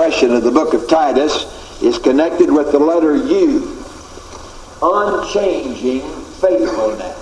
expression of the book of Titus is connected with the letter U. Unchanging faithfulness.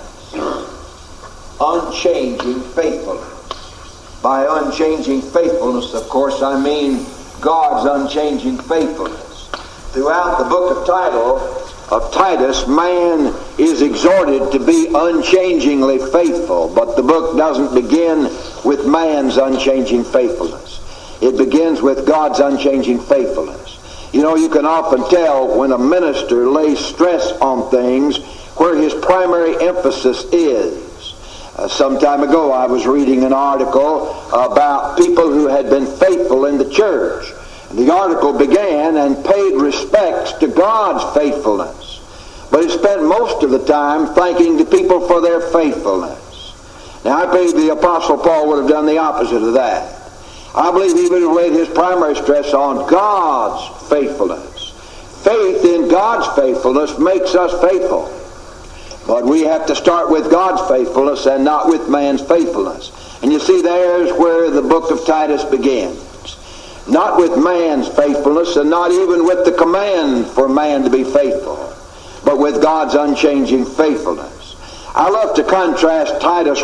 Unchanging faithfulness. By unchanging faithfulness, of course, I mean God's unchanging faithfulness. Throughout the book of Titus, man is exhorted to be unchangingly faithful, but the book doesn't begin with man's unchanging faithfulness. It begins with God's unchanging faithfulness. You know, you can often tell when a minister lays stress on things where his primary emphasis is. Some time ago I was reading an article about people who had been faithful in the church. And the article began and paid respects to God's faithfulness. But it spent most of the time thanking the people for their faithfulness. Now I believe the Apostle Paul would have done the opposite of that. I believe he would have laid his primary stress on God's faithfulness. Faith in God's faithfulness makes us faithful. But we have to start with God's faithfulness and not with man's faithfulness. And you see, there's where the book of Titus begins. Not with man's faithfulness and not even with the command for man to be faithful, but with God's unchanging faithfulness. I love to contrast Titus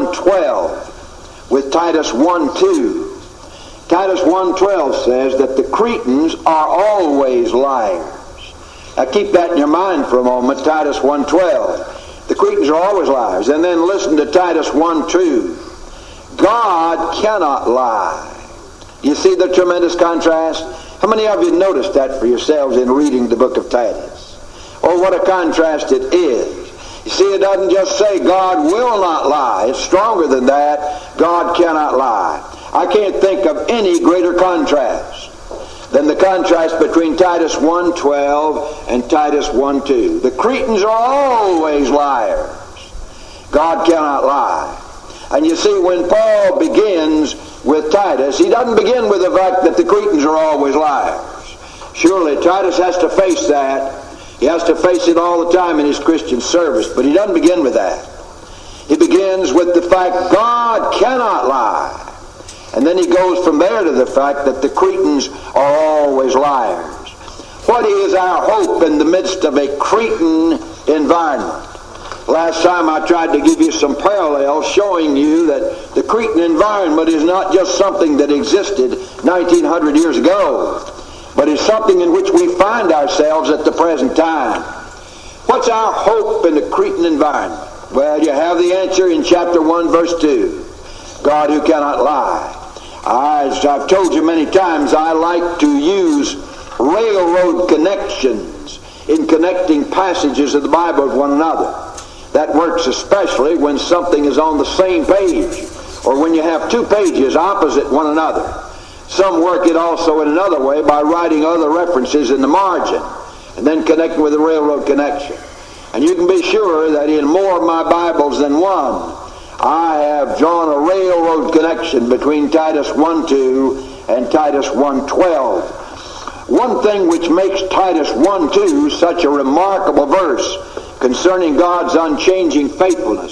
1:12 with Titus 1:2. Titus 1:12 says that the Cretans are always liars. Now keep that in your mind for a moment, Titus 1:12. The Cretans are always liars. And then listen to Titus 1:2. God cannot lie. You see the tremendous contrast? How many of you noticed that for yourselves in reading the book of Titus? Oh, what a contrast it is. You see, it doesn't just say God will not lie. It's stronger than that. God cannot lie. I can't think of any greater contrast than the contrast between Titus 1:12 and Titus 1:2. The Cretans are always liars. God cannot lie. And you see, when Paul begins with Titus, he doesn't begin with the fact that the Cretans are always liars. Surely Titus has to face that. He has to face it all the time in his Christian service, but he doesn't begin with that. He begins with the fact God cannot lie. And then he goes from there to the fact that the Cretans are always liars. What is our hope in the midst of a Cretan environment? Last time I tried to give you some parallels showing you that the Cretan environment is not just something that existed 1900 years ago, but is something in which we find ourselves at the present time. What's our hope in the Cretan environment? Well, you have the answer in chapter 1, verse 2. God who cannot lie. As I've told you many times, I like to use railroad connections in connecting passages of the Bible with one another. That works especially when something is on the same page, or when you have two pages opposite one another. Some work it also in another way by writing other references in the margin and then connecting with a railroad connection. And you can be sure that in more of my Bibles than one, I have drawn a railroad connection between Titus 1:2 and Titus 1:12. One thing which makes Titus 1:2 such a remarkable verse concerning God's unchanging faithfulness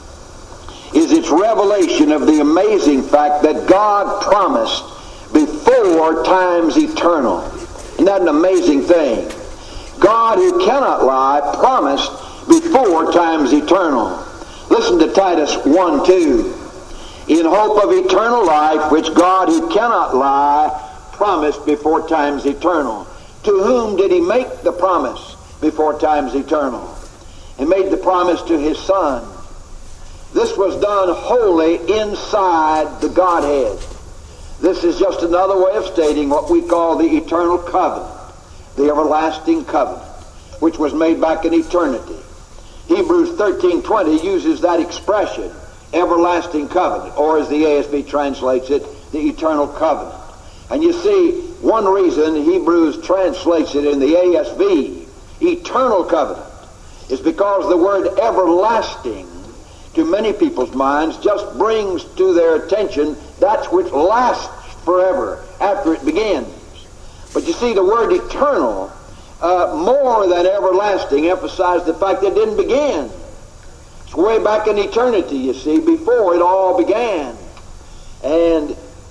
is its revelation of the amazing fact that God promised before time's eternal. Isn't that an amazing thing? God who cannot lie promised before time's eternal. Listen to Titus 1:2. In hope of eternal life, which God who cannot lie promised before time's eternal. To whom did he make the promise before time's eternal? He made the promise to his Son. This was done wholly inside the Godhead. This is just another way of stating what we call the eternal covenant, the everlasting covenant, which was made back in eternity. Hebrews 13:20 uses that expression, everlasting covenant, or as the ASB translates it, the eternal covenant. And you see, one reason Hebrews translates it in the ASV, eternal covenant, is because the word everlasting, to many people's minds, just brings to their attention that which lasts forever after it begins. But you see, the word eternal, more than everlasting, emphasized the fact that it didn't begin. It's way back in eternity, you see, before it all began. And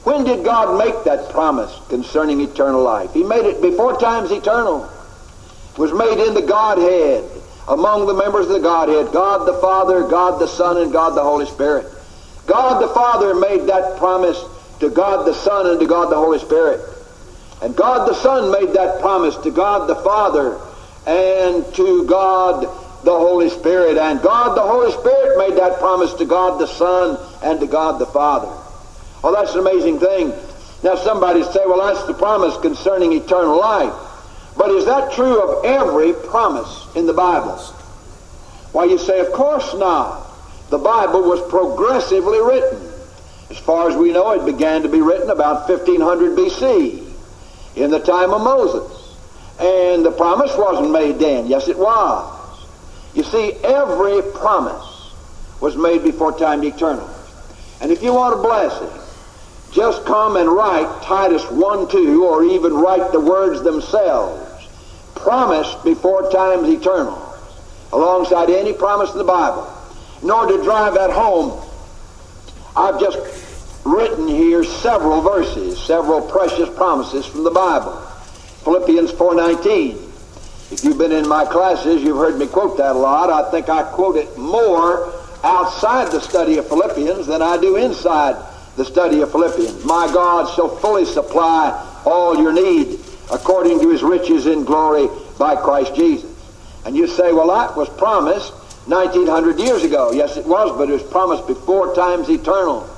When did God make that promise concerning eternal life? He made it before time's eternal. It was made in the Godhead, among the members of the Godhead, God the Father, God the Son, and God the Holy Spirit. God the Father made that promise to God the Son and to God the Holy Spirit. And God the Son made that promise to God the Father and to God the Holy Spirit. And God the Holy Spirit made that promise to God the Son and to God the Father. Oh, that's an amazing thing. Now somebody say, well, that's the promise concerning eternal life. But is that true of every promise in the Bible? Why, you say, of course not. The Bible was progressively written. As far as we know, it began to be written about 1500 B.C., in the time of Moses. And the promise wasn't made then. Yes, it was. You see, every promise was made before time eternal. And if you want a blessing, just come and write Titus 1:2, or even write the words themselves. Promised before time's eternal, alongside any promise in the Bible. In order to drive that home, I've just written here several verses, several precious promises from the Bible. Philippians 4:19. If you've been in my classes, you've heard me quote that a lot. I think I quote it more outside the study of Philippians than I do inside the study of Philippians. My God shall fully supply all your need according to his riches in glory by Christ Jesus. And you say, well, that was promised 1900 years ago. Yes, it was, but it was promised before time's eternal.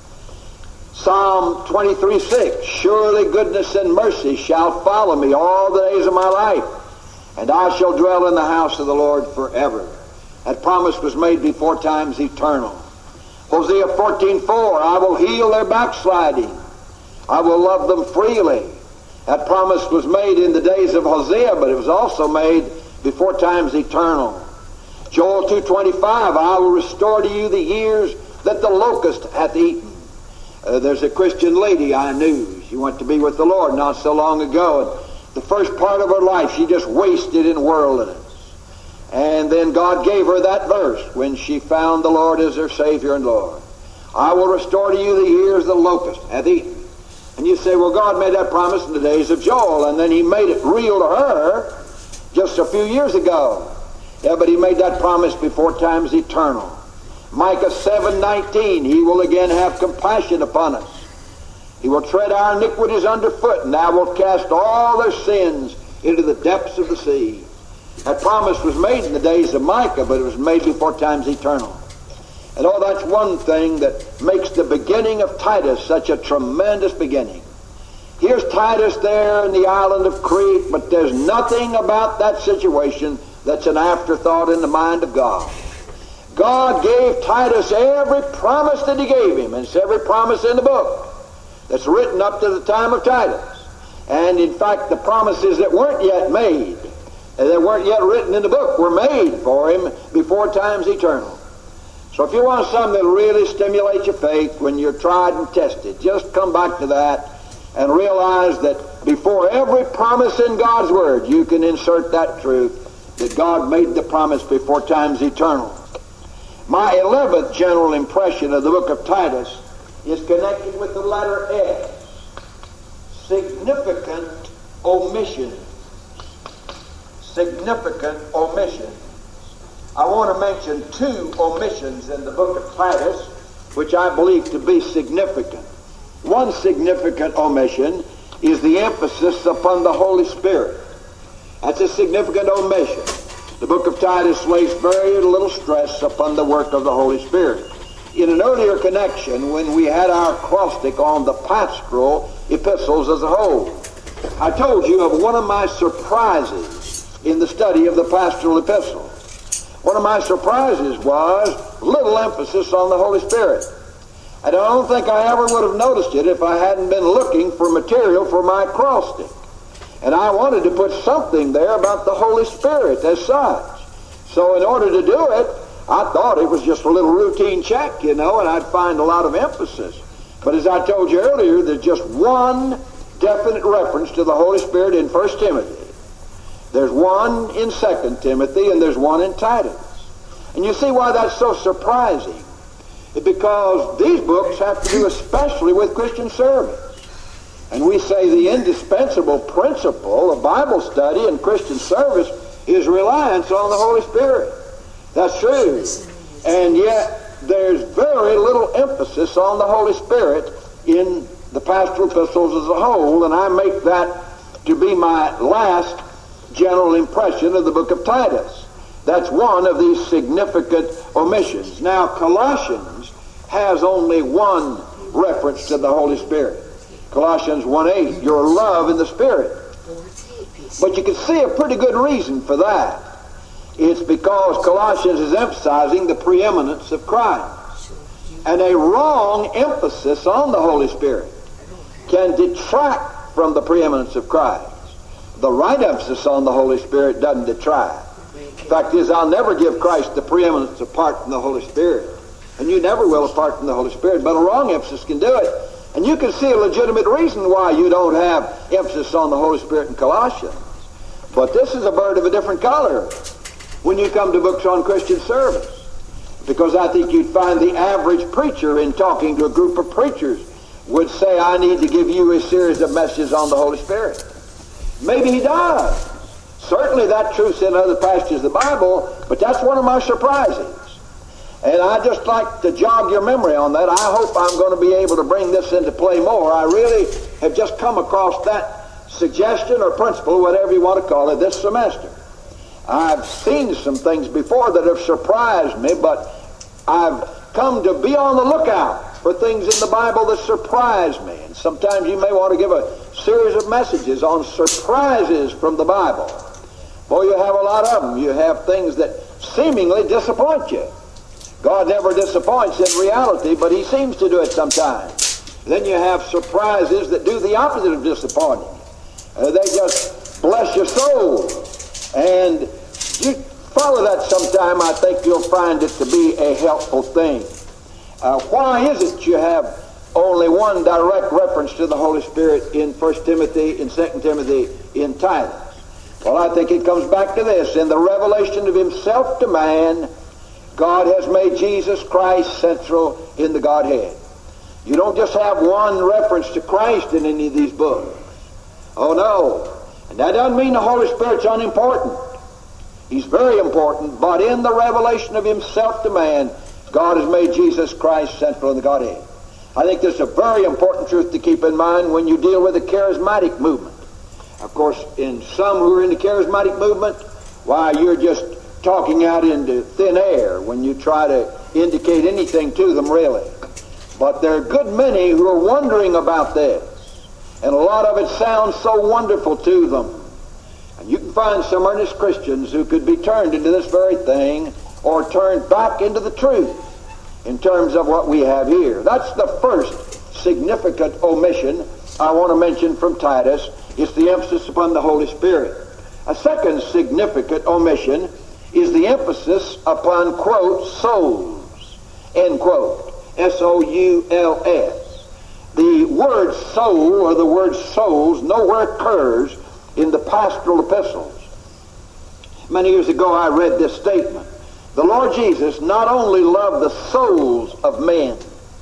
Psalm 23:6, surely goodness and mercy shall follow me all the days of my life, and I shall dwell in the house of the Lord forever. That promise was made before time's eternal. Hosea 14:4, I will heal their backsliding. I will love them freely. That promise was made in the days of Hosea, but it was also made before time's eternal. Joel 2:25, I will restore to you the years that the locust hath eaten. There's a Christian lady I knew. She went to be with the Lord not so long ago, and the first part of her life she just wasted in worldliness. And then God gave her that verse when she found the Lord as her Savior and Lord. I will restore to you the years the locust hath eaten. And you say, well, God made that promise in the days of Joel, and then he made it real to her just a few years ago. Yeah, but he made that promise before time's eternal. Micah 7:19, he will again have compassion upon us. He will tread our iniquities underfoot, and thou wilt cast all their sins into the depths of the sea. That promise was made in the days of Micah, but it was made before time's eternal. And oh, that's one thing that makes the beginning of Titus such a tremendous beginning. Here's Titus there in the island of Crete, but there's nothing about that situation that's an afterthought in the mind of God. God gave Titus every promise that he gave him, and it's every promise in the book that's written up to the time of Titus. And in fact, the promises that weren't yet made, that weren't yet written in the book, were made for him before time's eternal. So if you want something that'll really stimulate your faith when you're tried and tested, just come back to that and realize that before every promise in God's Word, you can insert that truth, that God made the promise before time's eternal. My 11th general impression of the book of Titus is connected with the letter S. Significant omission. Significant omission. I want to mention two omissions in the book of Titus, which I believe to be significant. One significant omission is the emphasis upon the Holy Spirit. That's a significant omission. The book of Titus lays very little stress upon the work of the Holy Spirit. In an earlier connection, when we had our acrostic on the pastoral epistles as a whole, I told you of one of my surprises in the study of the pastoral epistles. One of my surprises was little emphasis on the Holy Spirit. And I don't think I ever would have noticed it if I hadn't been looking for material for my acrostic. And I wanted to put something there about the Holy Spirit as such. So in order to do it, I thought it was just a little routine check, and I'd find a lot of emphasis. But as I told you earlier, there's just one definite reference to the Holy Spirit in 1 Timothy. There's one in 2 Timothy, and there's one in Titus. And you see why that's so surprising. because these books have to do especially with Christian service. And we say the indispensable principle of Bible study and Christian service is reliance on the Holy Spirit. That's true. And yet there's very little emphasis on the Holy Spirit in the pastoral epistles as a whole, and I make that to be my last general impression of the book of Titus. That's one of these significant omissions. Now, Colossians has only one reference to the Holy Spirit. Colossians 1:8, your love in the Spirit. But you can see a pretty good reason for that. It's because Colossians is emphasizing the preeminence of Christ. And a wrong emphasis on the Holy Spirit can detract from the preeminence of Christ. The right emphasis on the Holy Spirit doesn't detract. The fact is, I'll never give Christ the preeminence apart from the Holy Spirit. And you never will apart from the Holy Spirit, but a wrong emphasis can do it. And you can see a legitimate reason why you don't have emphasis on the Holy Spirit in Colossians. But this is a bird of a different color when you come to books on Christian service. Because I think you'd find the average preacher, in talking to a group of preachers, would say, I need to give you a series of messages on the Holy Spirit. Maybe he does. Certainly that truth's in other passages of the Bible, but that's one of my surprises. And I'd just like to jog your memory on that. I hope I'm going to be able to bring this into play more. I really have just come across that suggestion or principle, whatever you want to call it, this semester. I've seen some things before that have surprised me, but I've come to be on the lookout for things in the Bible that surprise me. And sometimes you may want to give a series of messages on surprises from the Bible. Boy, you have a lot of them. You have things that seemingly disappoint you. God never disappoints in reality, but he seems to do it sometimes. Then you have surprises that do the opposite of disappointing. They just bless your soul. And you follow that sometime, I think you'll find it to be a helpful thing. Why is it you have only one direct reference to the Holy Spirit in 1 Timothy, in 2 Timothy, in Titus? Well, I think it comes back to this. In the revelation of himself to man, God has made Jesus Christ central in the Godhead. You don't just have one reference to Christ in any of these books. Oh, no. And that doesn't mean the Holy Spirit's unimportant. He's very important, but in the revelation of himself to man, God has made Jesus Christ central in the Godhead. I think this is a very important truth to keep in mind when you deal with the charismatic movement. Of course, in some who are in the charismatic movement, why, you're just talking out into thin air when you try to indicate anything to them, really. But there are a good many who are wondering about this, and a lot of it sounds so wonderful to them. And you can find some earnest Christians who could be turned into this very thing, or turned back into the truth in terms of what we have here. That's the first significant omission I want to mention from Titus. It's the emphasis upon the Holy Spirit. A second significant omission is the emphasis upon, quote, souls, end quote, S-O-U-L-S. The word soul or the word souls nowhere occurs in the pastoral epistles. Many years ago I read this statement. The Lord Jesus not only loved the souls of men,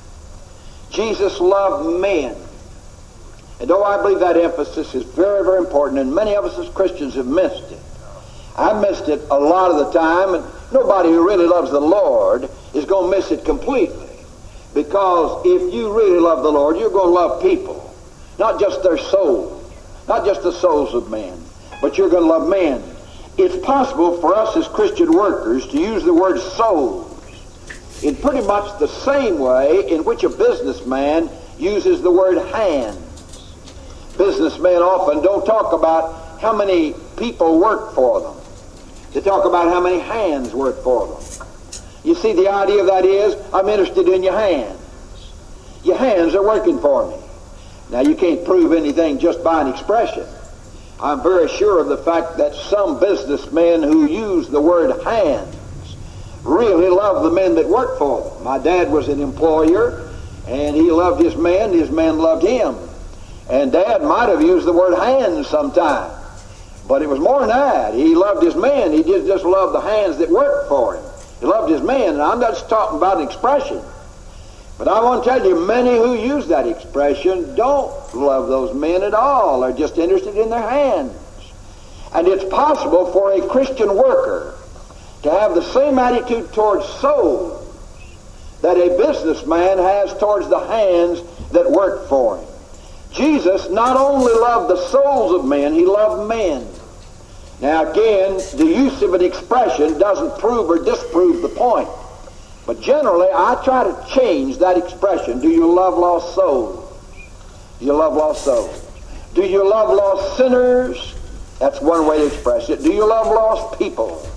Jesus loved men. And though I believe that emphasis is very, very important, and many of us as Christians have missed it. I missed it a lot of the time, and nobody who really loves the Lord is going to miss it completely. Because if you really love the Lord, you're going to love people. Not just their souls, not just the souls of men, but you're going to love men. It's possible for us as Christian workers to use the word souls in pretty much the same way in which a businessman uses the word hands. Businessmen often don't talk about how many people work for them. They talk about how many hands work for them. You see, the idea of that is, I'm interested in your hands. Your hands are working for me. Now, you can't prove anything just by an expression. I'm very sure of the fact that some businessmen who use the word hands really love the men that work for them. My dad was an employer, and he loved his man loved him. And Dad might have used the word hands sometime. But it was more than that. He loved his man. He didn't just love the hands that worked for him. He loved his man. And I'm not just talking about an expression. But I want to tell you, many who use that expression don't love those men at all. They're just interested in their hands. And it's possible for a Christian worker to have the same attitude towards souls that a businessman has towards the hands that work for him. Jesus not only loved the souls of men, he loved men. Now again, the use of an expression doesn't prove or disprove the point. But generally, I try to change that expression. Do you love lost souls? Do you love lost souls? Do you love lost sinners? That's one way to express it. Do you love lost people?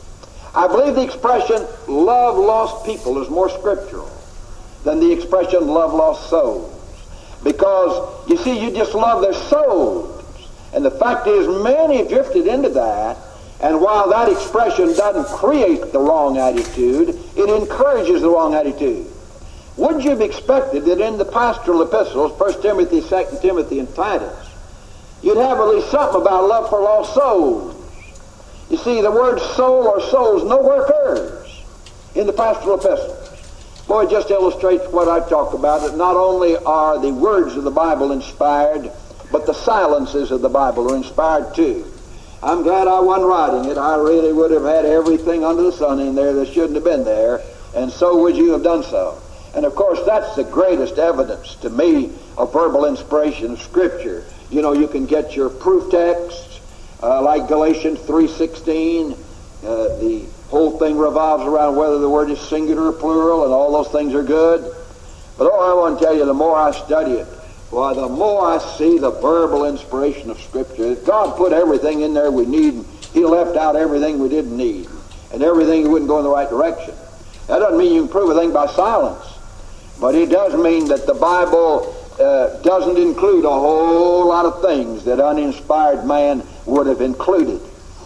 I believe the expression love lost people is more scriptural than the expression love lost souls. Because, you see, you just love their souls. And the fact is, many drifted into that. And while that expression doesn't create the wrong attitude, it encourages the wrong attitude. Would you have expected that in the pastoral epistles, 1 Timothy, 2 Timothy, and Titus, you'd have at least something about love for lost souls? You see, the word soul or souls nowhere occurs in the pastoral epistles. Boy, it just illustrates what I talk about, that not only are the words of the Bible inspired, but the silences of the Bible are inspired too. I'm glad I wasn't writing it. I really would have had everything under the sun in there that shouldn't have been there, and so would you have done so. And of course, that's the greatest evidence to me of verbal inspiration of Scripture. You know, you can get your proof texts, like Galatians 3:16. The whole thing revolves around whether the word is singular or plural, and all those things are good. But I want to tell you, the more I study it, why, the more I see the verbal inspiration of Scripture. God put everything in there we need, and He left out everything we didn't need, and everything that wouldn't go in the right direction. That doesn't mean you can prove a thing by silence, but it does mean that the Bible doesn't include a whole lot of things that uninspired man would have included.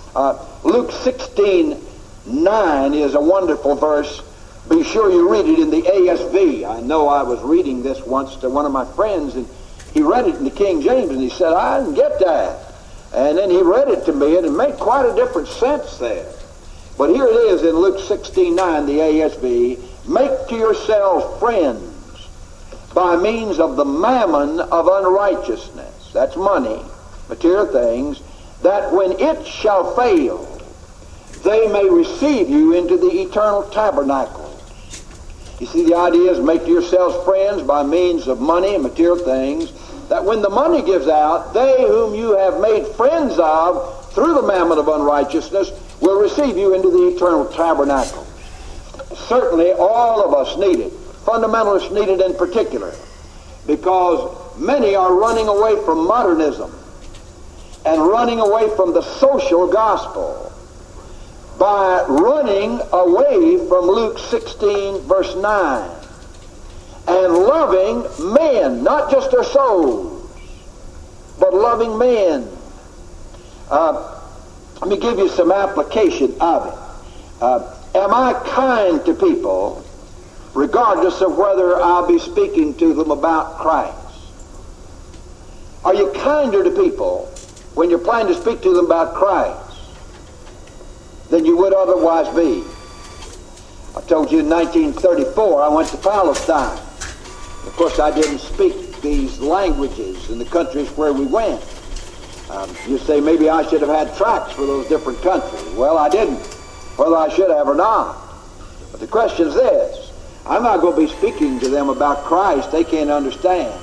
Luke 16:9 is a wonderful verse. Be sure you read it in the ASV. I know I was reading this once to one of my friends, and he read it in the King James, and he said, I didn't get that. And then he read it to me, and it made quite a different sense there. But here it is in Luke 16:9, the ASV. Make to yourselves friends by means of the mammon of unrighteousness. That's money, material things, that when it shall fail, they may receive you into the eternal tabernacle. You see, the idea is make to yourselves friends by means of money and material things, that when the money gives out, they whom you have made friends of through the mammon of unrighteousness will receive you into the eternal tabernacle. Certainly all of us need it. Fundamentalists need it in particular, because many are running away from modernism and running away from the social gospel by running away from Luke 16, verse 9, and loving men, not just their souls, but loving men. Let me give you some application of it. Am I kind to people regardless of whether I'll be speaking to them about Christ? Are you kinder to people when you're planning to speak to them about Christ than you would otherwise be? I told you in 1934 I went to Palestine. Of course, I didn't speak these languages in the countries where we went. You say maybe I should have had tracts for those different countries. Well, I didn't, whether I should have or not. But the question is this: I'm not going to be speaking to them about Christ they can't understand.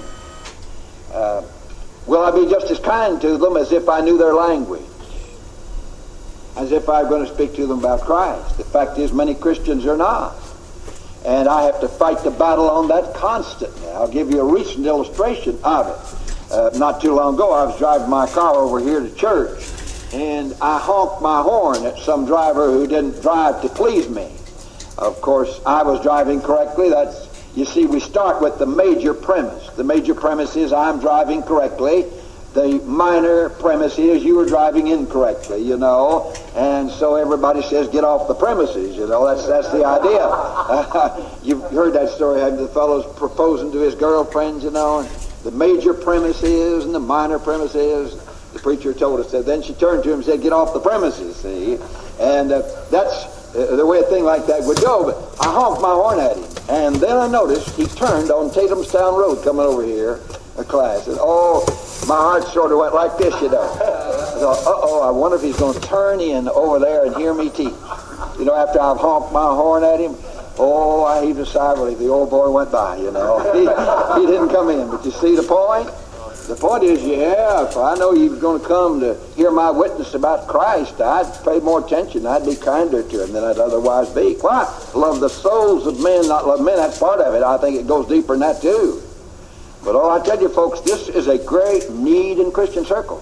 Will I be just as kind to them as if I knew their language? As if I were going to speak to them about Christ? The fact is, many Christians are not. And I have to fight the battle on that constantly. I'll give you a recent illustration of it. Not too long ago, I was driving my car over here to church, and I honked my horn at some driver who didn't drive to please me. Of course, I was driving correctly. You see, we start with the major premise. The major premise is I'm driving correctly. The minor premise is you were driving incorrectly, you know. And so everybody says, get off the premises, you know. That's the idea. You've heard that story, haven't you? The fellow's proposing to his girlfriend, you know. And the major premise is and the minor premise is. The preacher told us that. Then she turned to him and said, get off the premises, see. And that's the way a thing like that would go, but I honked my horn at him. And then I noticed he turned on Tatumstown Road coming over here, a class. And oh, my heart sort of went like this, you know. I thought, uh-oh, I wonder if he's going to turn in over there and hear me teach. You know, after I've honked my horn at him, oh, I heaved a sigh of relief. The old boy went by, you know. He didn't come in. But you see the point? The point is, yeah, if I know he was going to come to hear my witness about Christ, I'd pay more attention. I'd be kinder to him than I'd otherwise be. Why? Love the souls of men, not love men. That's part of it. I think it goes deeper than that, too. But oh, I tell you, folks, this is a great need in Christian circles.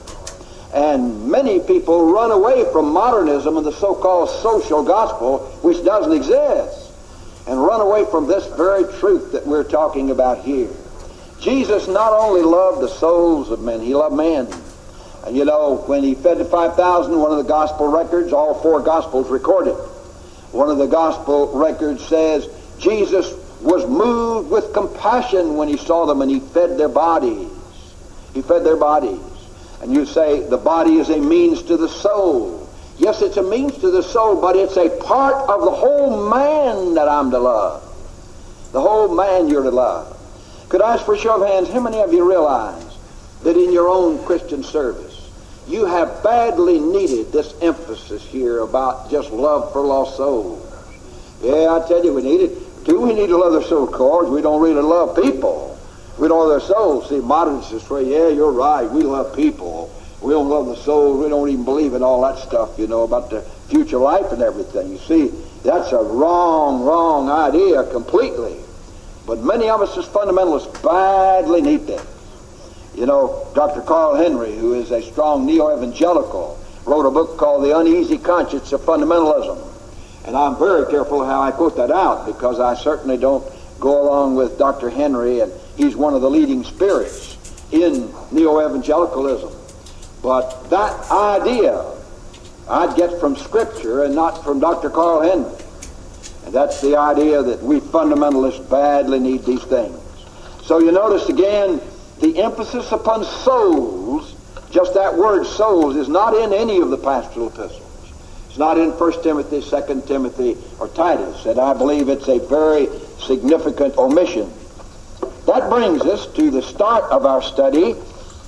And many people run away from modernism and the so-called social gospel, which doesn't exist, and run away from this very truth that we're talking about here. Jesus not only loved the souls of men, he loved men. And you know, when he fed the 5,000, one of the gospel records, all four gospels recorded. One of the gospel records says, Jesus was moved with compassion when he saw them and he fed their bodies. He fed their bodies. And you say, the body is a means to the soul. Yes, it's a means to the soul, but it's a part of the whole man that I'm to love. The whole man you're to love. Could I ask for a show of hands, how many of you realize that in your own Christian service, you have badly needed this emphasis here about just love for lost souls? Yeah, I tell you, we need it. Do we need to love their soul cause? We don't really love people. We don't love their souls. See, modernists say, yeah, you're right, we love people. We don't love the souls. We don't even believe in all that stuff, you know, about the future life and everything. You see, that's a wrong idea completely. But many of us as fundamentalists badly need that. You know, Dr. Carl Henry, who is a strong neo-evangelical, wrote a book called The Uneasy Conscience of Fundamentalism. And I'm very careful how I quote that out, because I certainly don't go along with Dr. Henry, and he's one of the leading spirits in neo-evangelicalism. But that idea I'd get from Scripture and not from Dr. Carl Henry. And that's the idea that we fundamentalists badly need these things. So you notice again, the emphasis upon souls, just that word souls, is not in any of the pastoral epistles. It's not in 1 Timothy, 2 Timothy, or Titus, and I believe it's a very significant omission. That brings us to the start of our study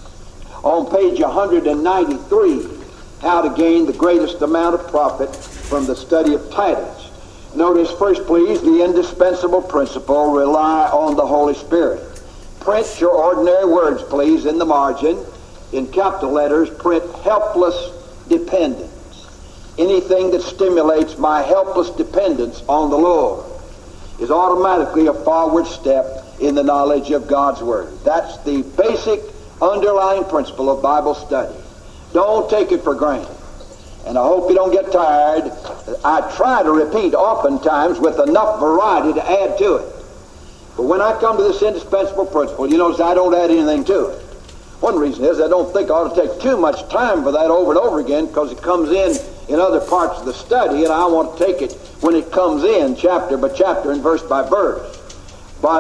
on page 193, how to gain the greatest amount of profit from the study of Titus. Notice first, please, the indispensable principle, rely on the Holy Spirit. Print your ordinary words, please, in the margin. In capital letters, print helpless dependence. Anything that stimulates my helpless dependence on the Lord is automatically a forward step in the knowledge of God's Word. That's the basic underlying principle of Bible study. Don't take it for granted. And I hope you don't get tired. I try to repeat oftentimes with enough variety to add to it. But when I come to this indispensable principle, you notice I don't add anything to it. One reason is I don't think I ought to take too much time for that over and over again, because it comes in other parts of the study, and I want to take it when it comes in chapter by chapter and verse by verse. But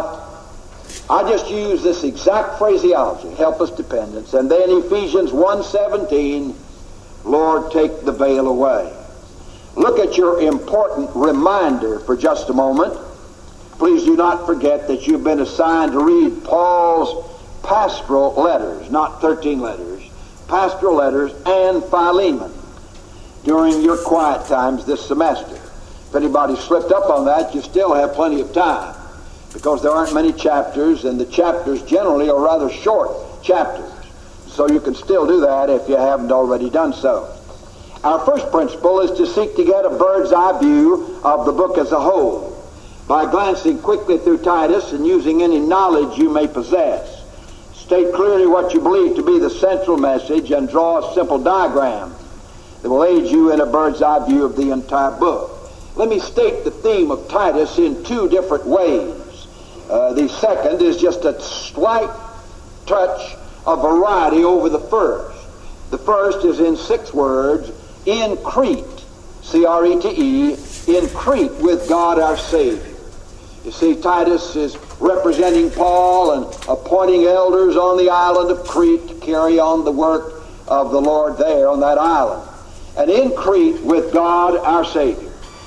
I just use this exact phraseology, helpless dependence. And then Ephesians 1:17, Lord, take the veil away. Look at your important reminder for just a moment. Please do not forget that you've been assigned to read Paul's pastoral letters, not 13 letters, pastoral letters and Philemon during your quiet times this semester. If anybody slipped up on that, you still have plenty of time, because there aren't many chapters, and the chapters generally are rather short chapters. So you can still do that if you haven't already done so. Our first principle is to seek to get a bird's eye view of the book as a whole by glancing quickly through Titus and using any knowledge you may possess. State clearly what you believe to be the central message and draw a simple diagram that will aid you in a bird's eye view of the entire book. Let me state the theme of Titus in two different ways. The second is just a slight touch of variety over the first. The first is in 6 words, in Crete, C-R-E-T-E, in Crete with God our Savior. You see, Titus is representing Paul and appointing elders on the island of Crete to carry on the work of the Lord there on that island. And in Crete with God our Savior.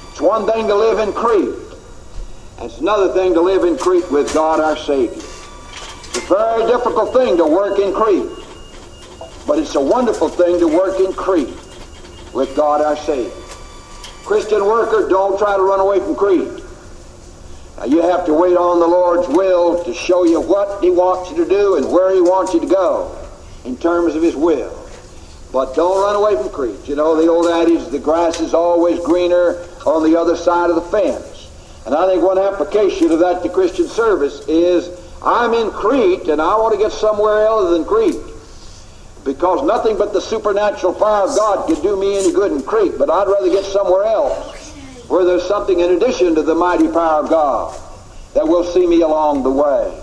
It's one thing to live in Crete. And it's another thing to live in Crete with God our Savior. It's a very difficult thing to work in Crete. But it's a wonderful thing to work in Crete with God our Savior. Christian worker, don't try to run away from Crete. Now, you have to wait on the Lord's will to show you what He wants you to do and where He wants you to go in terms of His will. But don't run away from Crete. You know the old adage, the grass is always greener on the other side of the fence. And I think one application of that to Christian service is, I'm in Crete and I want to get somewhere other than Crete. Because nothing but the supernatural power of God could do me any good in Crete, but I'd rather get somewhere else where there's something in addition to the mighty power of God that will see me along the way.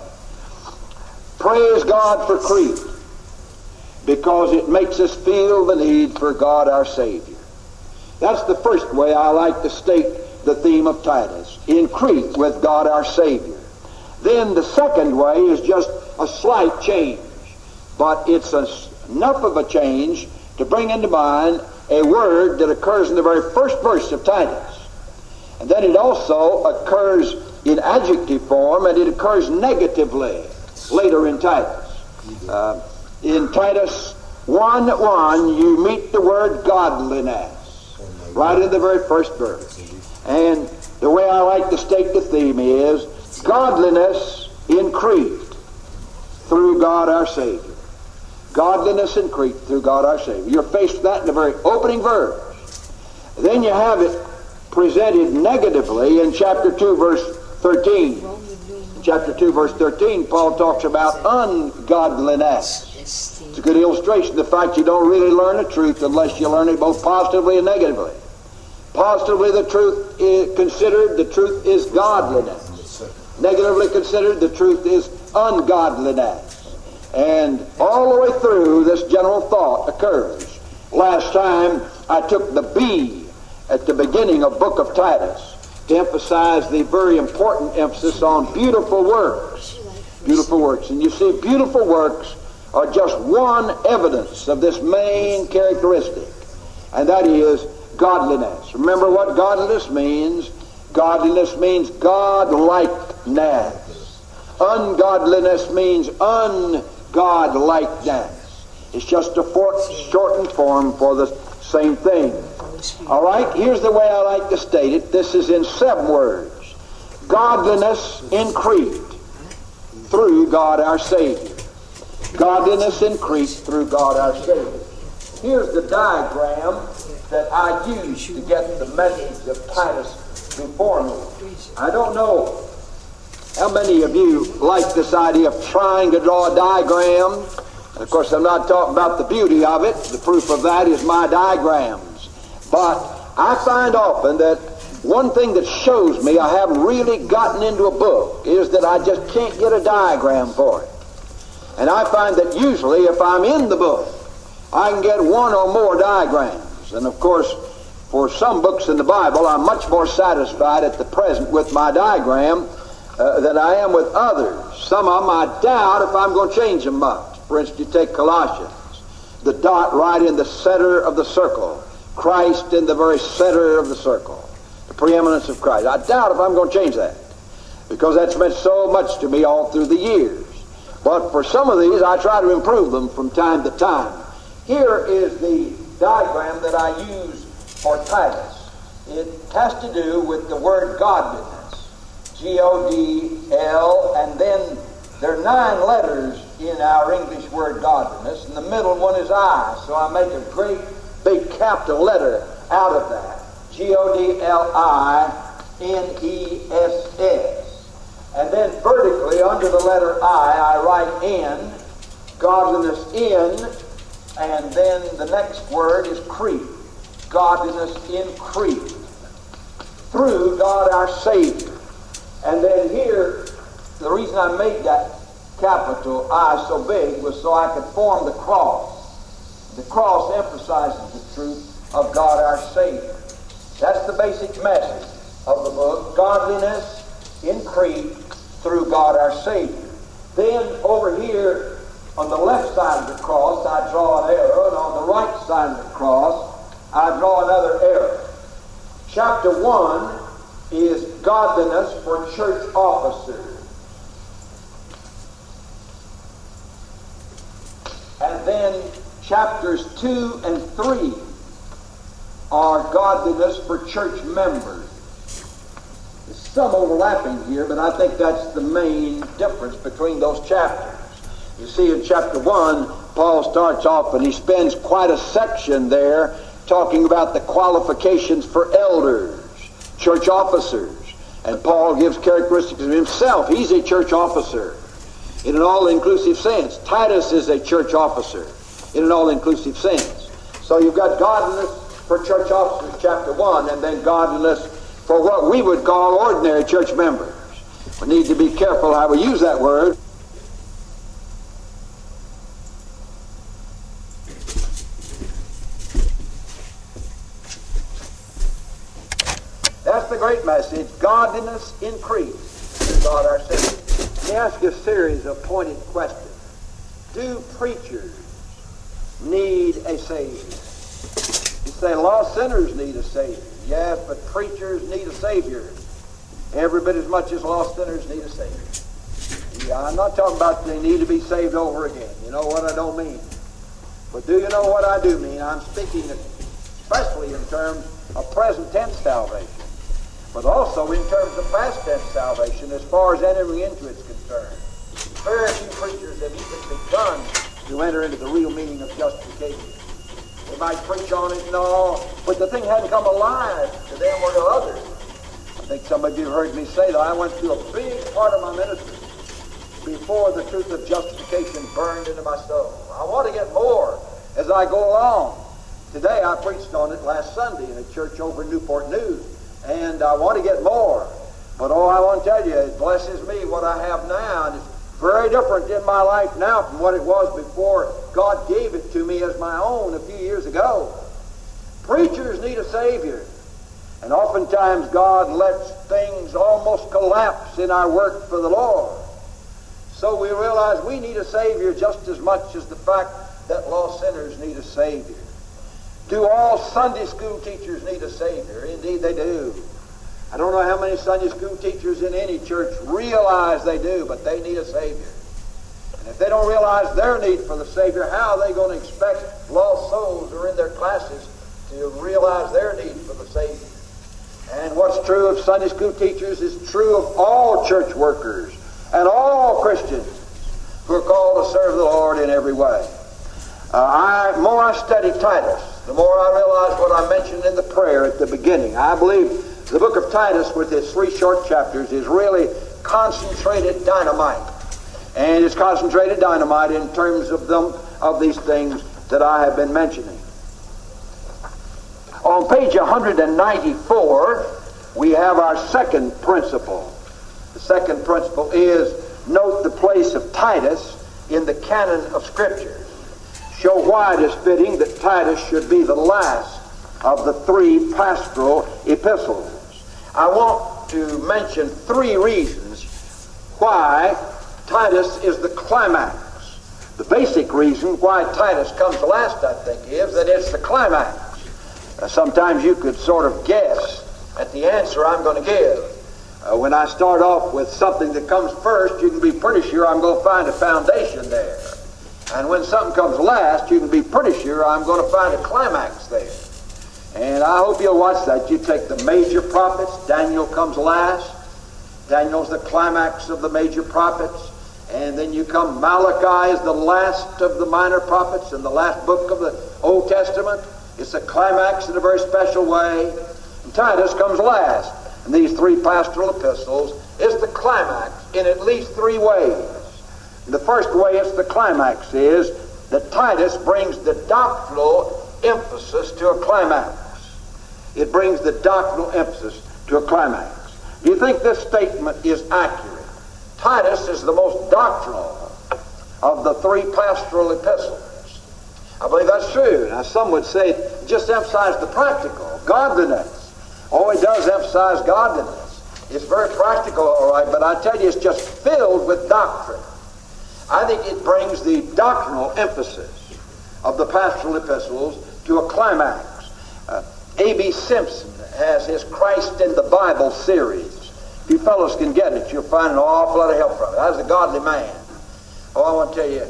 Praise God for Crete, because it makes us feel the need for God our Savior. That's the first way I like to state the theme of Titus, in Crete with God our Savior. Then the second way is just a slight change, but it's enough of a change to bring into mind a word that occurs in the very first verse of Titus. And then it also occurs in adjective form, and it occurs negatively later in Titus. In Titus 1:1, you meet the word godliness right in the very first verse. And the way I like to state the theme is godliness in Crete through God our Savior. Godliness in Crete through God our Savior. You're faced with that in the very opening verse. Then you have it presented negatively in chapter 2, verse 13. In chapter 2, verse 13, Paul talks about ungodliness. It's a good illustration of the fact you don't really learn the truth unless you learn it both positively and negatively. Positively, the truth is considered, the truth is godliness. Negatively considered, the truth is ungodliness. And all the way through, this general thought occurs. Last time, I took the B at the beginning of book of Titus to emphasize the very important emphasis on beautiful works. Beautiful works. And you see, beautiful works are just one evidence of this main characteristic, and that is godliness. Remember what godliness means. Godliness means God-likeness. Ungodliness means ungodlikeness. It's just a shortened form for the same thing. All right, here's the way I like to state it. This is in 7 words. Godliness in Crete through God our Savior. Godliness in Crete through God our Savior. Here's the diagram that I use to get the message of Titus before me. I don't know how many of you like this idea of trying to draw a diagram. And of course, I'm not talking about the beauty of it. The proof of that is my diagrams. But I find often that one thing that shows me I haven't really gotten into a book is that I just can't get a diagram for it. And I find that usually if I'm in the book, I can get one or more diagrams. And of course, for some books in the Bible, I'm much more satisfied at the present with my diagram than I am with others. Some of them I doubt if I'm going to change them much. For instance, you take Colossians, the dot right in the center of the circle, Christ in the very center of the circle, the preeminence of Christ. I doubt if I'm going to change that, because that's meant so much to me all through the years. But for some of these, I try to improve them from time to time. Here is the diagram that I use for Titus. It has to do with the word godliness. G-O-D-L, and then there are 9 letters in our English word godliness, and the middle one is I. So I make a great big capital letter out of that. G-O-D-L-I-N-E-S-S. And then vertically under the letter I write N, godliness in, and then the next word is Crete. Godliness in Crete. Through God our Savior. And then here, the reason I made that capital I so big was so I could form the cross. The cross emphasizes the truth of God our Savior. That's the basic message of the book. Godliness in Crete through God our Savior. Then over here on the left side of the cross I draw an arrow, and on the right side of the cross I draw another arrow, Chapter 1 is godliness for church officers. And then chapters 2 and 3 are godliness for church members. There's some overlapping here, but I think that's the main difference between those chapters. You see, in chapter 1, Paul starts off and he spends quite a section there talking about the qualifications for elders, church officers. And Paul gives characteristics of himself. He's a church officer in an all-inclusive sense. Titus is a church officer in an all-inclusive sense. So you've got godliness for church officers, chapter 1, and then godliness for what we would call ordinary church members. We need to be careful how we use that word. That's the great message. Godliness increase in God our Savior. Let me ask you a series of pointed questions. Do preachers need a Savior? You say lost sinners need a Savior. Yes, but preachers need a Savior every bit as much as lost sinners need a Savior. Yeah, I'm not talking about they need to be saved over again. You know what I don't mean. But do you know what I do mean? I'm speaking especially in terms of present tense salvation, but also in terms of past tense salvation as far as entering into it's concerned. Very few preachers have even begun to enter into the real meaning of justification. They might preach on it and all, but the thing hadn't come alive to them or to others. I think some of you have heard me say that I went through a big part of my ministry before the truth of justification burned into my soul. I want to get more as I go along. Today I preached on it last Sunday in a church over in Newport News, and I want to get more. But I want to tell you, it blesses me what I have now, and it's very different in my life now from what it was before God gave it to me as my own a few years ago. Preachers need a Savior, and oftentimes God lets things almost collapse in our work for the Lord. So we realize we need a Savior just as much as the fact that lost sinners need a Savior. Do all Sunday school teachers need a Savior? Indeed they do. I don't know how many Sunday school teachers in any church realize they do, but they need a Savior. And if they don't realize their need for the Savior, how are they going to expect lost souls who are in their classes to realize their need for the Savior? And what's true of Sunday school teachers is true of all church workers and all Christians who are called to serve the Lord in every way. The more I study Titus, the more I realize what I mentioned in the prayer at the beginning. I believe the book of Titus, with its 3 short chapters, is really concentrated dynamite. And it's concentrated dynamite in terms of these things that I have been mentioning. On page 194, we have our second principle. The second principle is, note the place of Titus in the canon of Scripture. Show why it is fitting that Titus should be the last of the 3 pastoral epistles. I want to mention 3 reasons why Titus is the climax. The basic reason why Titus comes last, I think, is that it's the climax. Sometimes you could sort of guess at the answer I'm going to give. When I start off with something that comes first, you can be pretty sure I'm going to find a foundation there. And when something comes last, you can be pretty sure I'm going to find a climax there. And I hope you'll watch that. You take the major prophets, Daniel comes last. Daniel's the climax of the major prophets. And then you come, Malachi is the last of the minor prophets and the last book of the Old Testament. It's a climax in a very special way. And Titus comes last. And these 3 pastoral epistles is the climax in at least 3 ways. And the first way it's the climax is that Titus brings the doctrinal emphasis to a climax. It brings the doctrinal emphasis to a climax. Do you think this statement is accurate? Titus is the most doctrinal of the 3 pastoral epistles. I believe that's true. Now some would say just emphasize the practical, godliness. Oh, it does emphasize godliness. It's very practical, all right, but I tell you, it's just filled with doctrine. I think it brings the doctrinal emphasis of the pastoral epistles to a climax. A.B. Simpson has his Christ in the Bible series. If you fellows can get it, you'll find an awful lot of help from it. That was a godly man. Oh, I want to tell you,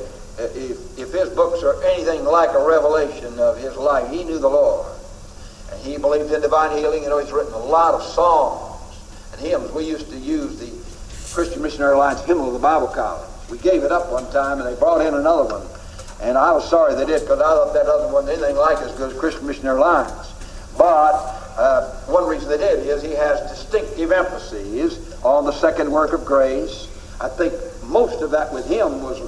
if his books are anything like a revelation of his life, he knew the Lord. And he believed in divine healing. You know, he's written a lot of songs and hymns. We used to use the Christian Missionary Alliance hymnal of the Bible College. We gave it up one time, and they brought in another one. And I was sorry they did, because I thought that other one wasn't anything like as good as Christian Missionary Alliance. But one reason they did is he has distinctive emphases on the second work of grace. I think most of that with him was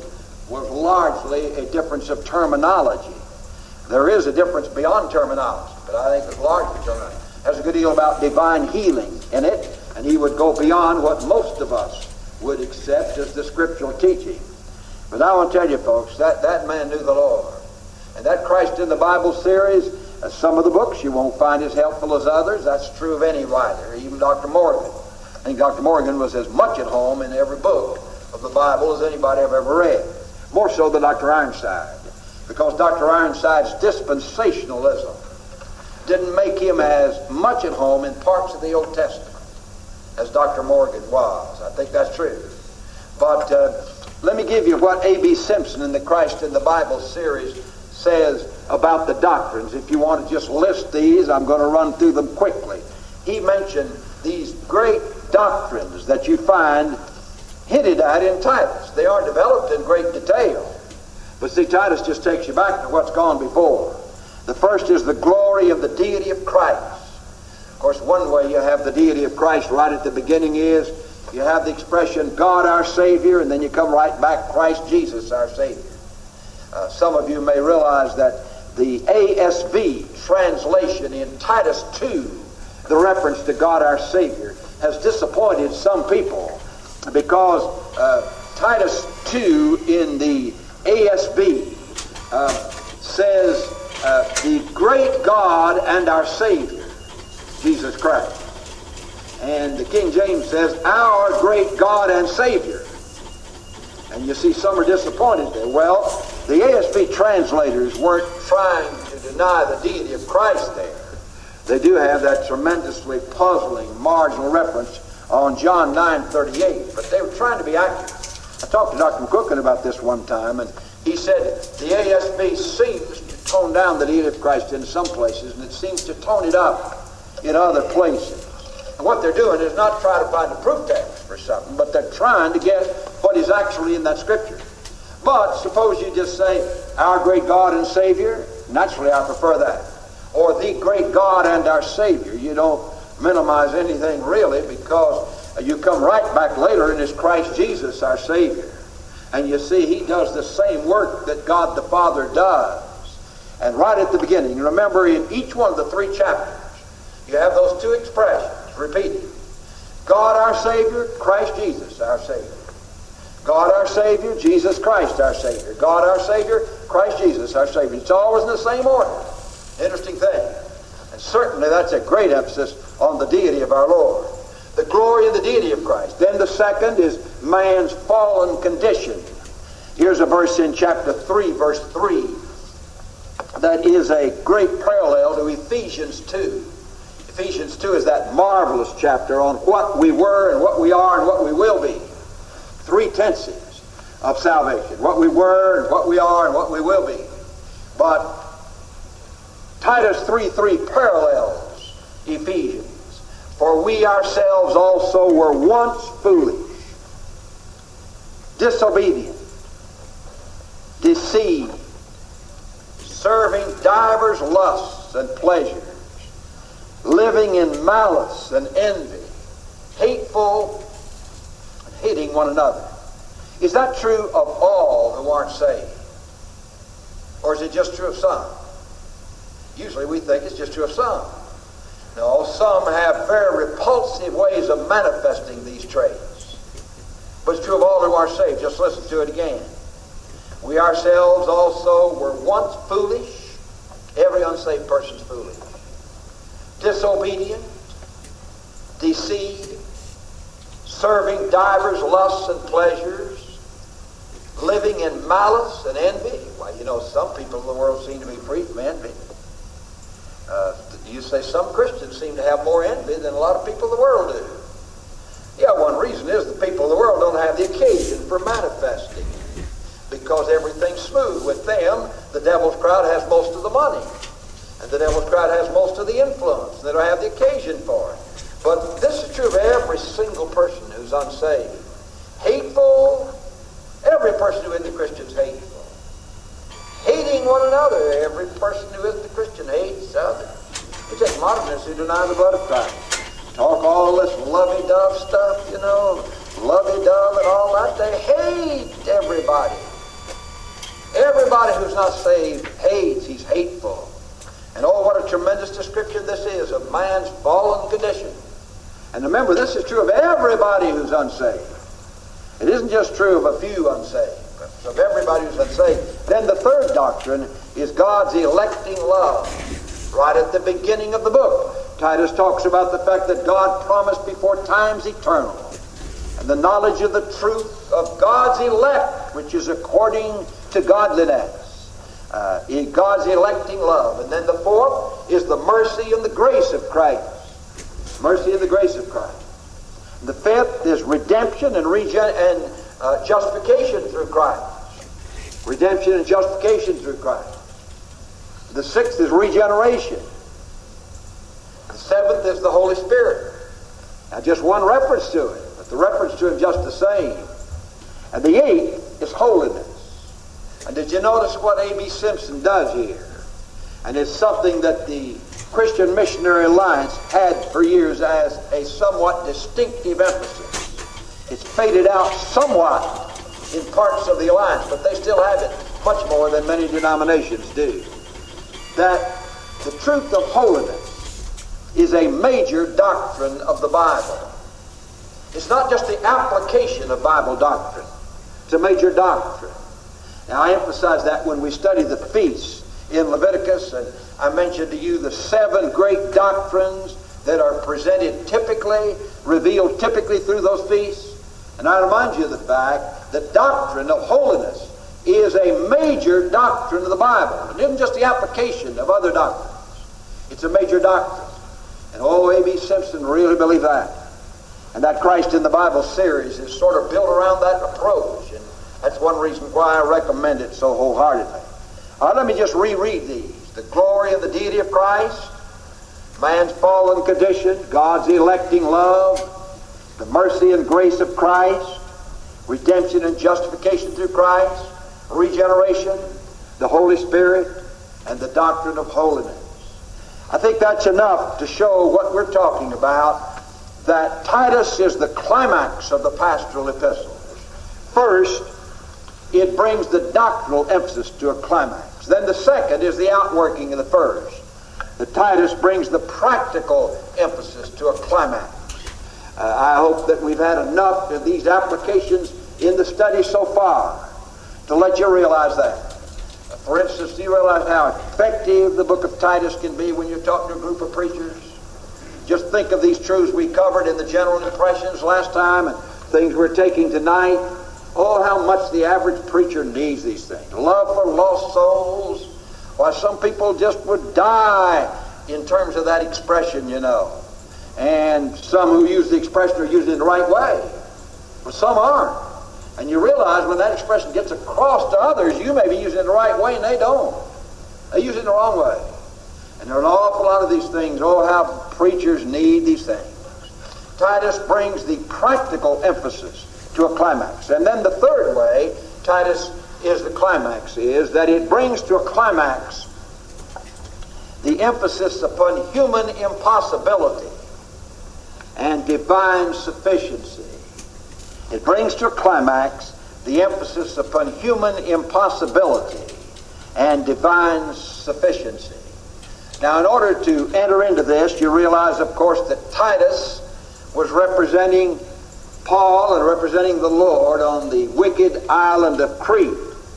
largely a difference of terminology. There is a difference beyond terminology, but I think it's largely terminology. There's a good deal about divine healing in it, and he would go beyond what most of us would accept as the scriptural teaching. But I want to tell you, folks, that man knew the Lord. And that Christ in the Bible series, some of the books you won't find as helpful as others. That's true of any writer, even Dr. Morgan. I think Dr. Morgan was as much at home in every book of the Bible as anybody I've ever read. More so than Dr. Ironside. Because Dr. Ironside's dispensationalism didn't make him as much at home in parts of the Old Testament as Dr. Morgan was. I think that's true. But let me give you what A.B. Simpson in the Christ in the Bible series says about the doctrines. If you want to just list these, I'm going to run through them quickly. He mentioned these great doctrines that you find hinted at in Titus. They are developed in great detail. But see, Titus just takes you back to what's gone before. The first is the glory of the deity of Christ. Of course, one way you have the deity of Christ right at the beginning is you have the expression God our Savior, and then you come right back, Christ Jesus our Savior. Some of you may realize that the ASV translation in Titus 2, the reference to God our Savior, has disappointed some people, because Titus 2 in the ASB says the great God and our Savior, Jesus Christ. And the King James says, our great God and Savior. And you see some are disappointed there. Well, the ASB translators weren't trying to deny the deity of Christ there. They do have that tremendously puzzling marginal reference on John 9:38, but they were trying to be accurate. I talked to Dr. McCookin about this one time, and he said the ASB seems to tone down the deity of Christ in some places, and it seems to tone it up in other places. And what they're doing is not trying to find a proof text for something, but they're trying to get what is actually in that scripture. But suppose you just say, our great God and Savior. Naturally, I prefer that. Or the great God and our Savior. You don't minimize anything really, because you come right back later and it's Christ Jesus our Savior. And you see he does the same work that God the Father does. And right at the beginning, remember in each one of the 3 chapters, you have those 2 expressions repeated. God our Savior, Christ Jesus our Savior. God our Savior, Jesus Christ our Savior. God our Savior, Christ Jesus our Savior. It's always in the same order. Interesting thing. And certainly that's a great emphasis on the deity of our Lord. The glory of the deity of Christ. Then the second is man's fallen condition. Here's a verse in chapter 3, verse 3, that is a great parallel to Ephesians 2. Ephesians 2 is that marvelous chapter on what we were and what we are and what we will be. 3 tenses of salvation. What we were and what we are and what we will be. But Titus 3:3 parallels Ephesians. For we ourselves also were once foolish, disobedient, deceived, serving divers lusts and pleasures, living in malice and envy, hateful and hating one another. Is that true of all who aren't saved? Or is it just true of some? Usually we think it's just true of some. No, some have very repulsive ways of manifesting these traits. But it's true of all who are saved. Just listen to it again. We ourselves also were once foolish. Every unsaved person's foolish. Disobedient, deceived, serving divers lusts and pleasures, living in malice and envy. Why, you know, some people in the world seem to be free from envy. You You say some Christians seem to have more envy than a lot of people in the world do. Yeah, one reason is the people of the world don't have the occasion for manifesting. Because everything's smooth. With them, the devil's crowd has most of the money. And the devil's crowd has most of the influence. They don't have the occasion for it. But this is true of every single person who's unsaved. Hateful. Every person who isn't a Christian is hateful. Hating one another. Every person who isn't a Christian hates others. You take modernists who deny the blood of Christ. Talk all this lovey-dove stuff, you know, lovey-dove and all that. They hate everybody. Everybody who's not saved hates. He's hateful. And oh, what a tremendous description this is of man's fallen condition. And remember, this is true of everybody who's unsaved. It isn't just true of a few unsaved, but of everybody who's unsaved. Then the third doctrine is God's electing love. Right at the beginning of the book, Titus talks about the fact that God promised before times eternal, and the knowledge of the truth of God's elect, which is according to godliness. God's electing love. And then the fourth is the mercy and the grace of Christ. Mercy and the grace of Christ. The fifth is redemption and justification through Christ. Redemption and justification through Christ. The sixth is regeneration. The seventh is the Holy Spirit. Now just one reference to it, but the reference to Him just the same. And the eighth is holiness. And did you notice what A.B. Simpson does here? And it's something that the Christian Missionary Alliance had for years as a somewhat distinctive emphasis. It's faded out somewhat in parts of the Alliance, but they still have it much more than many denominations do. That the truth of holiness is a major doctrine of the Bible. It's not just the application of Bible doctrine. It's a major doctrine. Now, I emphasize that when we study the feasts in Leviticus, and I mentioned to you the 7 great doctrines that are presented typically, revealed typically through those feasts. And I remind you of the fact that doctrine of holiness is a major doctrine of the Bible. It isn't just the application of other doctrines. It's a major doctrine. And oh, A.B. Simpson really believed that. And that Christ in the Bible series is sort of built around that approach. And that's one reason why I recommend it so wholeheartedly. Let me just reread these. The glory of the deity of Christ, man's fallen condition, God's electing love, the mercy and grace of Christ, redemption and justification through Christ, regeneration, the Holy Spirit, and the doctrine of holiness. I think that's enough to show what we're talking about, that Titus is the climax of the pastoral epistles. First, it brings the doctrinal emphasis to a climax. Then the second is the outworking of the first. The Titus brings the practical emphasis to a climax. I hope that we've had enough of these applications in the study so far to let you realize that. For instance, do you realize how effective the book of Titus can be when you're talking to a group of preachers? Just think of these truths we covered in the general impressions last time and things we're taking tonight. Oh, how much the average preacher needs these things. Love for lost souls. Why, some people just would die in terms of that expression, you know. And some who use the expression are using it the right way. But some aren't. And you realize when that expression gets across to others, you may be using it the right way and they don't. They use it the wrong way. And there are an awful lot of these things. Oh, how preachers need these things. Titus brings the practical emphasis to a climax. And then the third way Titus is the climax is that it brings to a climax the emphasis upon human impossibility and divine sufficiency. It brings to a climax the emphasis upon human impossibility and divine sufficiency. Now, in order to enter into this, you realize, of course, that Titus was representing Paul and representing the Lord on the wicked island of Crete.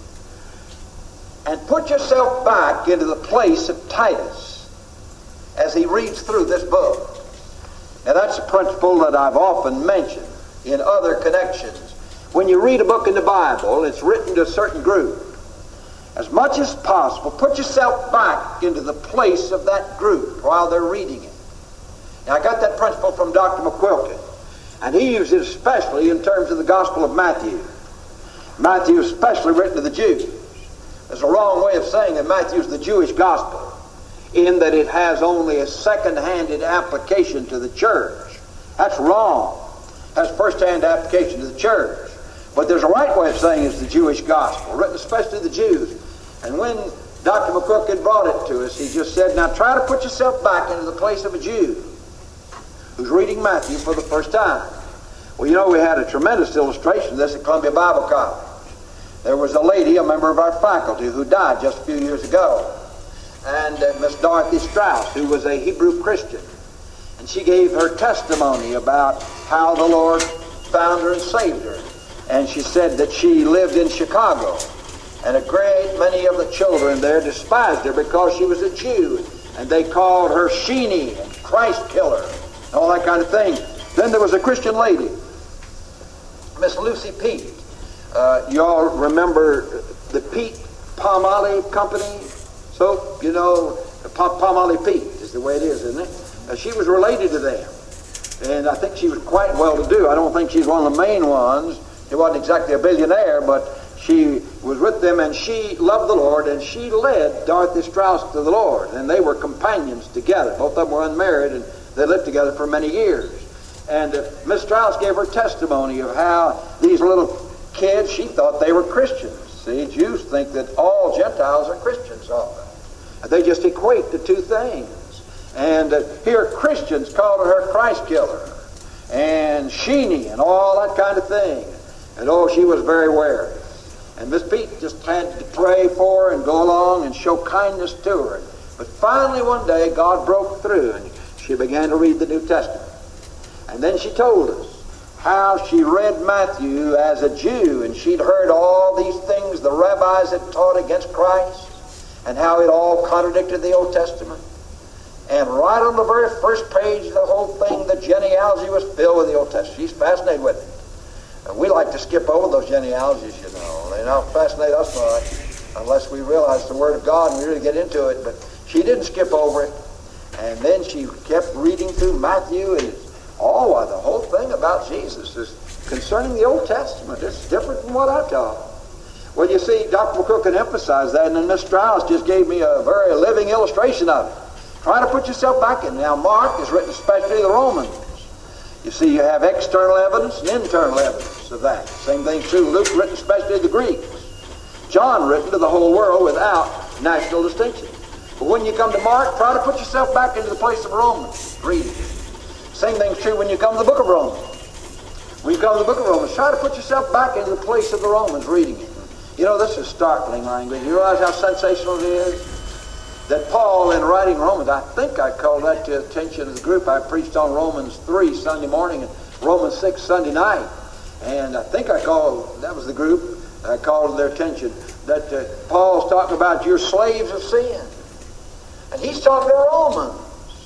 And put yourself back into the place of Titus as he reads through this book. Now, that's a principle that I've often mentioned in other connections. When you read a book in the Bible, it's written to a certain group. as much as possible, put yourself back into the place of that group while they're reading it. Now, I got that principle from Dr. McQuilkin, and he used it especially in terms of the Gospel of Matthew. Matthew is especially written to the Jews. There's a wrong way of saying that Matthew's the Jewish Gospel, in that it has only a second-handed application to the church. That's wrong. It has first-hand application to the church. But there's a right way of saying it's the Jewish Gospel, written especially to the Jews. And when Dr. McQuilkin brought it to us, he just said, now try to put yourself back into the place of a Jew who's reading Matthew for the first time. Well, you know, we had a tremendous illustration of this at Columbia Bible College. There was a lady, a member of our faculty, who died just a few years ago. And Miss Dorothy Strauss, who was a Hebrew Christian. And she gave her testimony about how the Lord found her and saved her. And she said that she lived in Chicago. And a great many of the children there despised her because she was a Jew. And they called her Sheeny and Christ killer and all that kind of thing. Then there was a Christian lady, Miss Lucy Peet. You all remember the Peet Palmolive Company soap? You know, Palmolive Peet is the way it is, isn't it? She was related to them. And I think she was quite well-to-do. I don't think she's one of the main ones. She wasn't exactly a billionaire, but she was with them, and she loved the Lord, and she led Dorothy Strauss to the Lord. And they were companions together. Both of them were unmarried, and they lived together for many years. And Miss Strauss gave her testimony of how these little kids, she thought they were Christians. See, Jews think that all Gentiles are Christians often. They just equate the two things. And here Christians called her Christ killer and Sheeny and all that kind of thing. And oh, she was very wary. And Miss Peet just had to pray for her and go along and show kindness to her. But finally one day God broke through and she began to read the New Testament. And then she told us how she read Matthew as a Jew, and she'd heard all these things the rabbis had taught against Christ, and how it all contradicted the Old Testament. And right on the very first page of the whole thing, the genealogy was filled with the Old Testament. She's fascinated with it. And we like to skip over those genealogies, you know. They don't fascinate us much unless we realize the Word of God and we really get into it. But she didn't skip over it. And then she kept reading through Matthew, and the whole thing about Jesus is concerning the Old Testament. It's different from what I taught. Well, you see, Dr. McQuilkin emphasized that, and then Miss Strauss just gave me a very living illustration of it. Try to put yourself back in. Now, Mark is written especially to the Romans. You see, you have external evidence and internal evidence of that. Same thing true. Luke written especially to the Greeks. John written to the whole world without national distinction. But when you come to Mark, try to put yourself back into the place of Romans. Read it. Same thing's true when you come to the book of Romans. When you come to the book of Romans, try to put yourself back into the place of the Romans reading it. You know, this is startling language. You realize how sensational it is? That Paul, in writing Romans, I think I called that to attention of the group. I preached on Romans 3 Sunday morning and Romans 6 Sunday night. And I think that was the group, I called their attention, that Paul's talking about you're slaves of sin. And he's talking to Romans.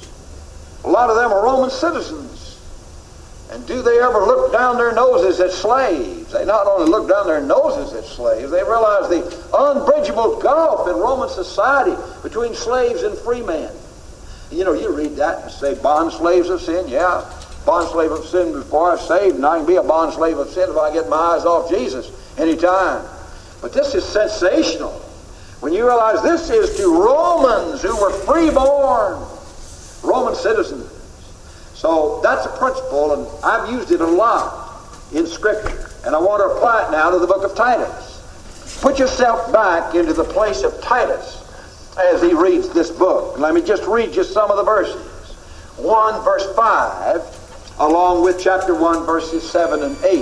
A lot of them are Roman citizens. And do they ever look down their noses at slaves? They not only look down their noses at slaves, they realize the unbridgeable gulf in Roman society between slaves and free men. You know, you read that and say, bond slaves of sin. Yeah, bond slave of sin before I'm saved, and I can be a bond slave of sin if I get my eyes off Jesus anytime. But this is sensational. When you realize this is to Romans who were freeborn, Roman citizens. So that's a principle, and I've used it a lot in Scripture. And I want to apply it now to the book of Titus. Put yourself back into the place of Titus as he reads this book. Let me just read you some of the verses. 1 verse 5, along with chapter 1 verses 7 and 8.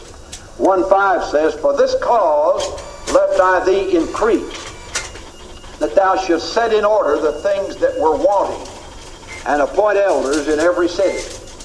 1:5 says, For this cause left I thee in Crete, that thou shouldst set in order the things that were wanting, and appoint elders in every city.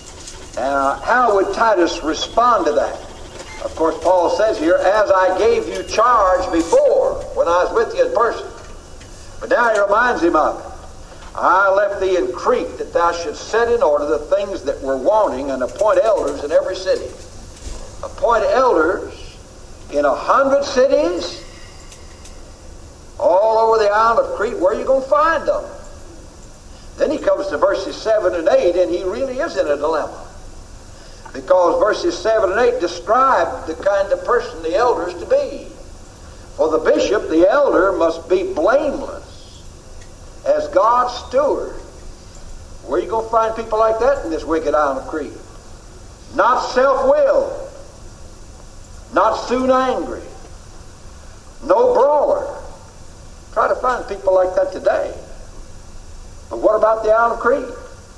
How would Titus respond to that? Of course, Paul says here, as I gave you charge before, when I was with you in person. But now he reminds him of it. I left thee in Crete, that thou shouldst set in order the things that were wanting, and appoint elders in every city. Appoint elders in 100 cities? the island of Crete, where are you going to find them? Then he comes to verses 7 and 8, and he really is in a dilemma. Because verses 7 and 8 describe the kind of person the elder is to be. For the bishop, the elder, must be blameless as God's steward. Where are you going to find people like that in this wicked island of Crete? Not self-willed, not soon angry, no brawler. Try to find people like that today. But what about the island of Crete?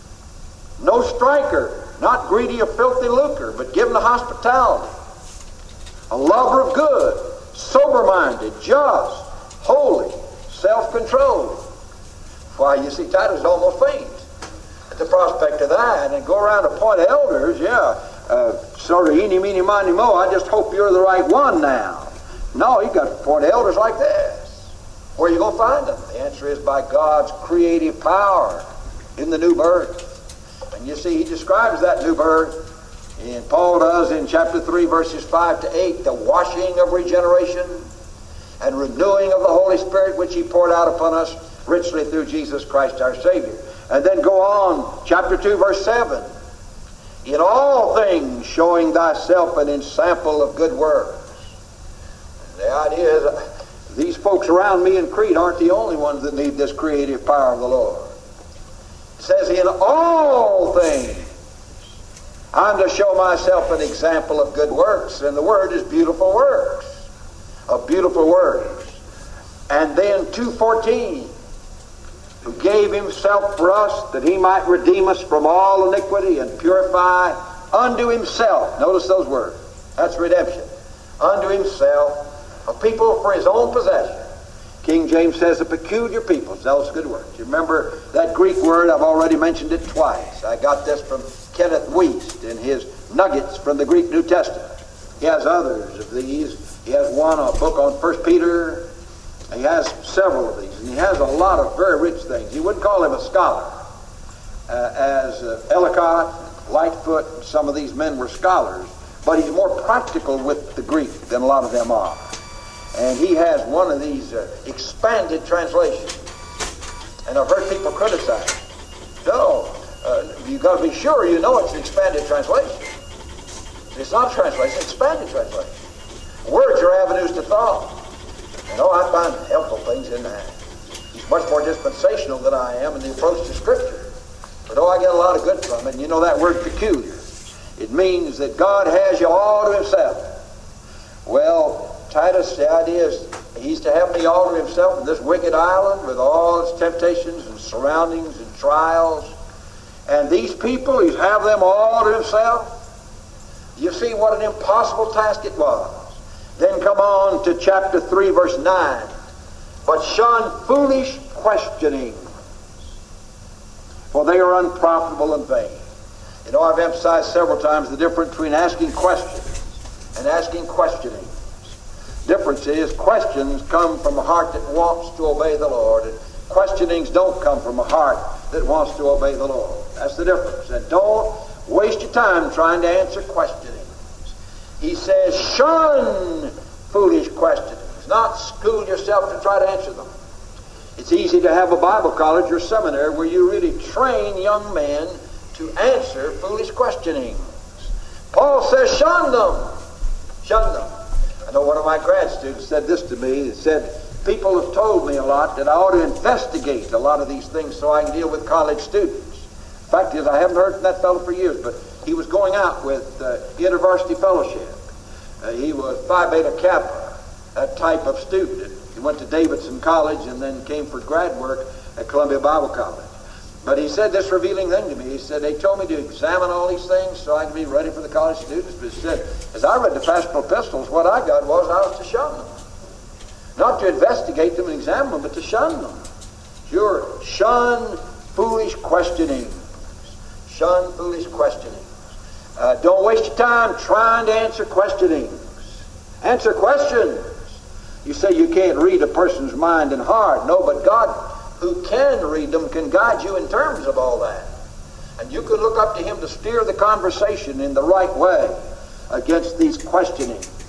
No striker, not greedy of filthy lucre, but given to hospitality. A lover of good, sober-minded, just, holy, self-controlled. Why, you see, Titus almost faints at the prospect of that, and go around to appoint elders. Sort of eeny, meeny, miny, mo. I just hope you're the right one now. No, you got to appoint elders like this. Where are you going to find them? The answer is by God's creative power in the new birth. And you see, he describes that new birth, and Paul does in chapter 3, verses 5 to 8, the washing of regeneration and renewing of the Holy Spirit, which he poured out upon us richly through Jesus Christ our Savior. And then go on, chapter 2, verse 7. In all things showing thyself an ensample of good works. The idea is, these folks around me in Crete aren't the only ones that need this creative power of the Lord. It says, in all things I'm to show myself an example of good works. And the word is beautiful works. Of beautiful works. And then 2:14, who gave himself for us that he might redeem us from all iniquity and purify unto himself. Notice those words. That's redemption. Unto himself, a people for his own possession. King James says a peculiar people. Those good words. You remember that Greek word? I've already mentioned it twice. I got this from Kenneth Wuest in his Nuggets from the Greek New Testament. He has others of these. He has one, a book on 1 Peter. He has several of these, and he has a lot of very rich things. You wouldn't call him a scholar, as Ellicott, Lightfoot, and some of these men were scholars, but he's more practical with the Greek than a lot of them are. And he has one of these expanded translations. And I've heard people criticize it. No, you've got to be sure you know it's an expanded translation. It's not translation, it's expanded translation. Words are avenues to thought. And I find helpful things in that. He's much more dispensational than I am in the approach to Scripture. But I get a lot of good from it. And you know that word peculiar. It means that God has you all to himself. Well, Titus, the idea is he's to have me all to himself in this wicked island with all its temptations and surroundings and trials. And these people, he's have them all to himself. You see what an impossible task it was. Then come on to chapter 3, verse 9. But shun foolish questionings, for they are unprofitable and vain. I've emphasized several times the difference between asking questions and asking questionings. Difference is questions come from a heart that wants to obey the Lord, and questionings don't come from a heart that wants to obey the Lord. That's the difference. And don't waste your time trying to answer questionings. He says, shun foolish questionings, not school yourself to try to answer them. It's easy to have a Bible college or seminary where you really train young men to answer foolish questionings. Paul says, shun them. Shun them. I know one of my grad students said this to me. He said, people have told me a lot that I ought to investigate a lot of these things so I can deal with college students. The fact is, I haven't heard from that fellow for years, but he was going out with InterVarsity Fellowship. He was Phi Beta Kappa, that type of student. He went to Davidson College and then came for grad work at Columbia Bible College. But he said this revealing thing to me. He said, they told me to examine all these things so I can be ready for the college students. But he said, as I read the pastoral epistles, what I got was I was to shun them. Not to investigate them and examine them, but to shun them. Sure, shun foolish questionings. Shun foolish questionings. Don't waste your time trying to answer questionings. Answer questions. You say you can't read a person's mind and heart. No, but God, who can read them, can guide you in terms of all that. And you can look up to him to steer the conversation in the right way against these questionings.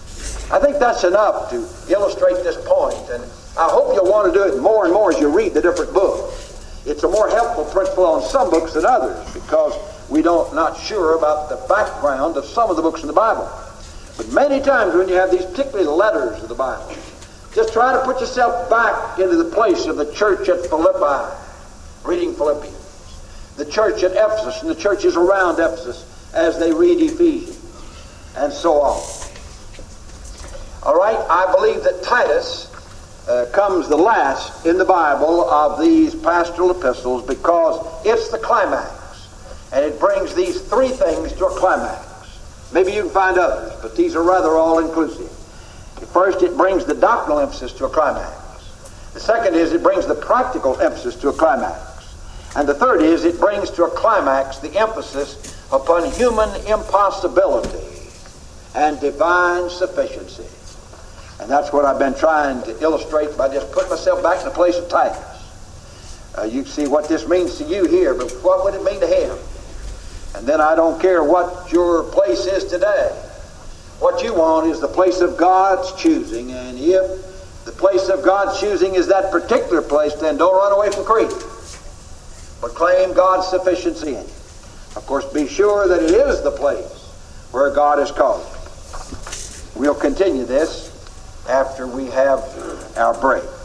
I think that's enough to illustrate this point, and I hope you'll want to do it more and more as you read the different books. It's a more helpful principle on some books than others because we don't not sure about the background of some of the books in the Bible. But many times when you have these particularly letters of the Bible, just try to put yourself back into the place of the church at Philippi, reading Philippians, the church at Ephesus, and the churches around Ephesus as they read Ephesians, and so on. All right, I believe that Titus comes the last in the Bible of these pastoral epistles because it's the climax, and it brings these three things to a climax. Maybe you can find others, but these are rather all-inclusive. First, it brings the doctrinal emphasis to a climax. The second is it brings the practical emphasis to a climax. And the third is it brings to a climax the emphasis upon human impossibility and divine sufficiency. And that's what I've been trying to illustrate by just putting myself back in the place of Titus. You see what this means to you here, but what would it mean to him? And then I don't care what your place is today. What you want is the place of God's choosing, and if the place of God's choosing is that particular place, then don't run away from Crete, but claim God's sufficiency in it. Of course, be sure that it is the place where God has called you. We'll continue this after we have our break.